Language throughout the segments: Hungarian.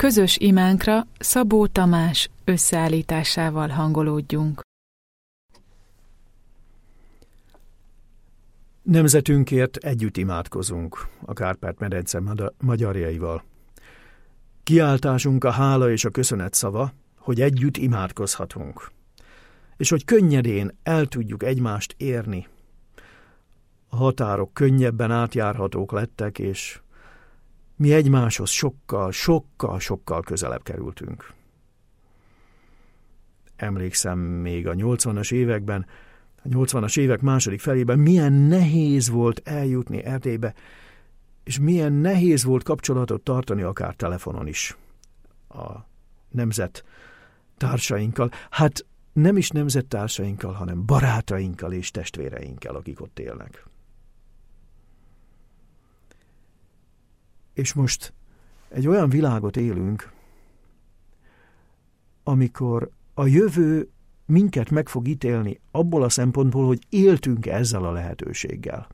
közös imánkra Szabó Tamás összeállításával hangolódjunk. Nemzetünkért együtt imádkozunk a Kárpát-medence magyarjaival. Kiáltásunk a hála és a köszönet szava, hogy együtt imádkozhatunk, és hogy könnyedén el tudjuk egymást érni. A határok könnyebben átjárhatók lettek, és mi egymáshoz sokkal közelebb kerültünk. Emlékszem még a 80-as években, a 80-as évek második felében milyen nehéz volt eljutni Erdélybe, és milyen nehéz volt kapcsolatot tartani akár telefonon is a nemzettársainkkal. Hát nem is nemzettársainkkal, hanem barátainkkal és testvéreinkkel, akik ott élnek. És most egy olyan világot élünk, amikor a jövő minket meg fog ítélni abból a szempontból, hogy éltünk ezzel a lehetőséggel.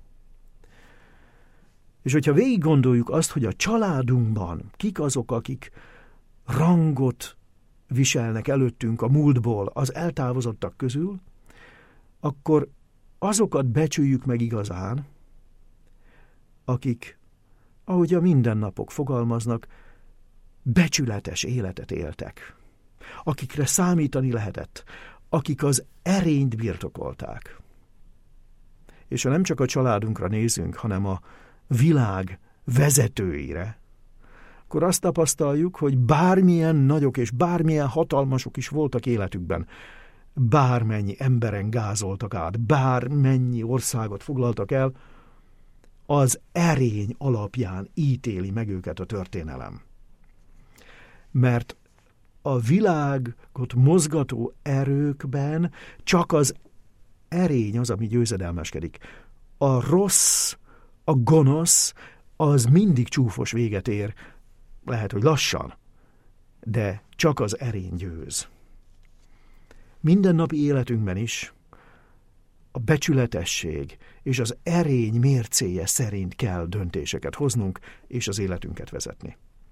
És hogyha végig gondoljuk azt, hogy a családunkban kik azok, akik rangot viselnek előttünk a múltból az eltávozottak közül, akkor azokat becsüljük meg igazán, akik, ahogy a mindennapok fogalmaznak, becsületes életet éltek, akikre számítani lehetett, akik az erényt birtokolták. És ha nem csak a családunkra nézünk, hanem a világ vezetőire, akkor azt tapasztaljuk, hogy bármilyen nagyok és bármilyen hatalmasok is voltak életükben, bármennyi emberen gázoltak át, bármennyi országot foglaltak el, az erény alapján ítéli meg őket a történelem. Mert a világot mozgató erőkben csak az erény az, ami győzedelmeskedik. A rossz, a gonosz, az mindig csúfos véget ér, lehet, hogy lassan, de csak az erény győz. Mindennapi életünkben is a becsületesség és az erény mércéje szerint kell döntéseket hoznunk és az életünket vezetni.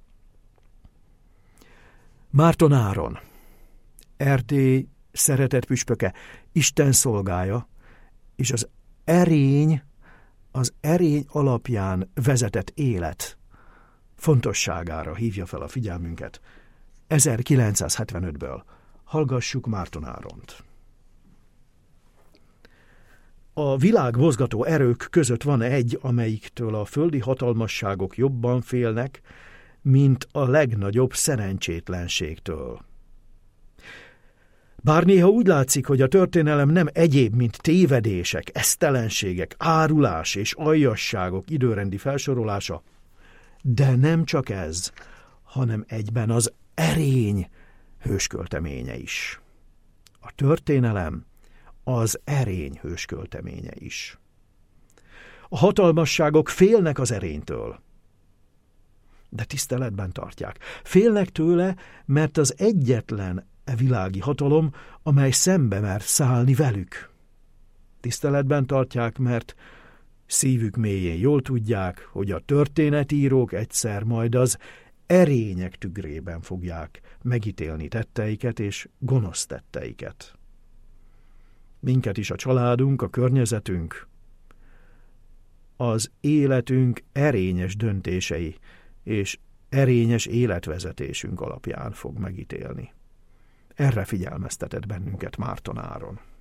Márton Áron, Erdély szeretett püspöke, Isten szolgája, és az erény alapján vezetett élet fontosságára hívja fel a figyelmünket 1975-ből. Hallgassuk Márton Áront. A világ mozgató erők között van egy, amelyiktől a földi hatalmasságok jobban félnek, mint a legnagyobb szerencsétlenségtől. Bár néha úgy látszik, hogy a történelem nem egyéb, mint tévedések, esztelenségek, árulás és aljasságok időrendi felsorolása, de nem csak ez, hanem egyben az erény hőskölteménye is. A történelem az erény hőskölteménye is. A hatalmasságok félnek az erénytől, de tiszteletben tartják. Félnek tőle, mert az egyetlen világi hatalom, amely szembe mer szállni velük. Tiszteletben tartják, mert szívük mélyén jól tudják, hogy a történetírók egyszer majd az erények tükrében fogják megítélni tetteiket és gonosz tetteiket. Minket is a családunk, a környezetünk, az életünk erényes döntései és erényes életvezetésünk alapján fog megítélni. Erre figyelmeztetett bennünket Márton Áron.